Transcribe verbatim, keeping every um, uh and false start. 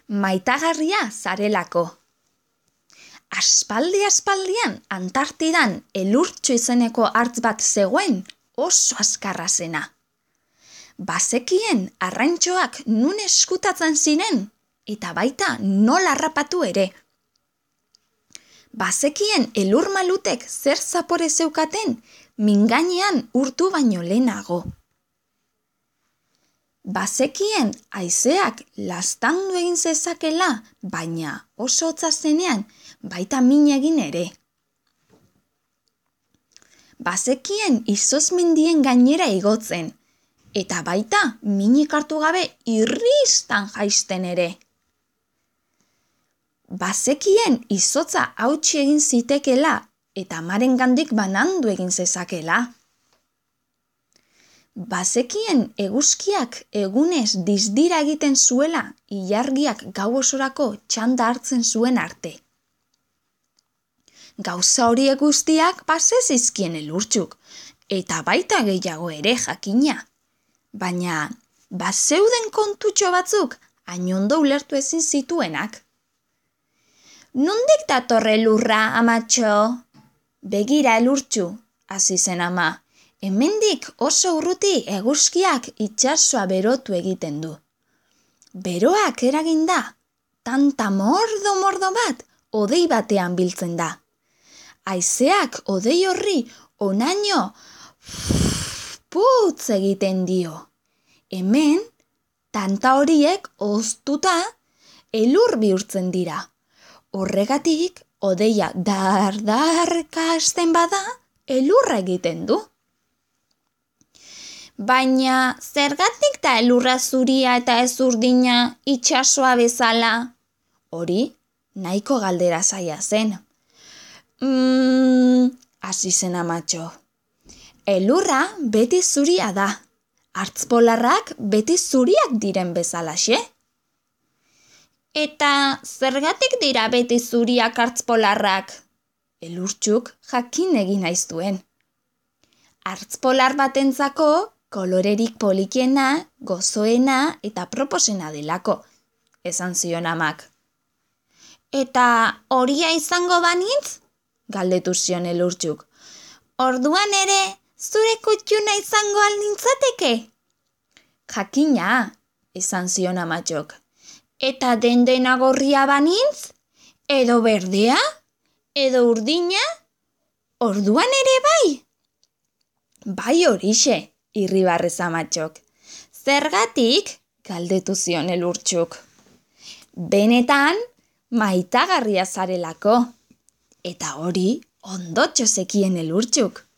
maitagarria zarelako. Aspaldi aspaldian Antartidan elurtxo izeneko hartz bat zegoen oso azkarra zena. Bazekien arrantxoak nun eskutatzen ziren eta baita nola harrapatu ere. Bazekien elur malutek zer zapore zeukaten mingainean urtu baino lehenago. Bazekien haizeak laztandu egin zezakela, baina oso hotza zenean baita min egin ere. Bazekien izozmendien gainera igotzen, eta baita minik hartu gabe irristan jaisten ere. Bazekien izotza hautsi egin zitekela, eta amarengandik banandu egin zezakela. Bazekien eguzkiak egunez dizdira egiten zuela, ilargiak gau osorako txanda hartzen zuen arte. Gauza horiek guztiak bazezizkien elurtxuk, eta baita gehiago ere jakina. Baina, bazeuden kontutxo batzuk, hainondo ulertu ezin zituenak. Nondik dator elurra, amatxo? Begira elurtxu, hasi zen ama. Hemendik oso urruti eguzkiak itsasoa berotu egiten du. Beroak eraginda, tanta mordo-mordo bat, hodei batean biltzen da. Haizeak hodei horri onaino putz egiten dio. Hemen, tanta horiek oztuta elur bihurtzen dira. Horregatik, hodeia dar-darka hasten bada, elurra egiten du. Baina, zergatik da elurra zuria eta ez urdina itsasoa bezala? Hori, nahiko galdera zaila zen. Mmm, hasi zen amatxo. Elurra beti zuria da. Hartzpolarrak beti zuriak diren bezalaxe. Eta zergatik dira beti zuriak hartzpolarrak? Elurtxuk jakin egin nahi zuen. Hartzpolar batentzako kolorerik polikiena, gozoena eta proposena delako, esan zion amak. Eta horia izango banintz? Galdetu zion elurtxuk. Orduan ere, zure kutxuna izango alnintzateke? Jakina, esan zion amatxok. Eta dendena gorria banintz? Edo berdea? Edo urdina? Orduan ere bai? Bai horixe, irribarrez amatxok. Zergatik, galdetu zion elurtxuk. Benetan, maitagarria zarelako. Eta hori ondotxo zekien elurtxuk.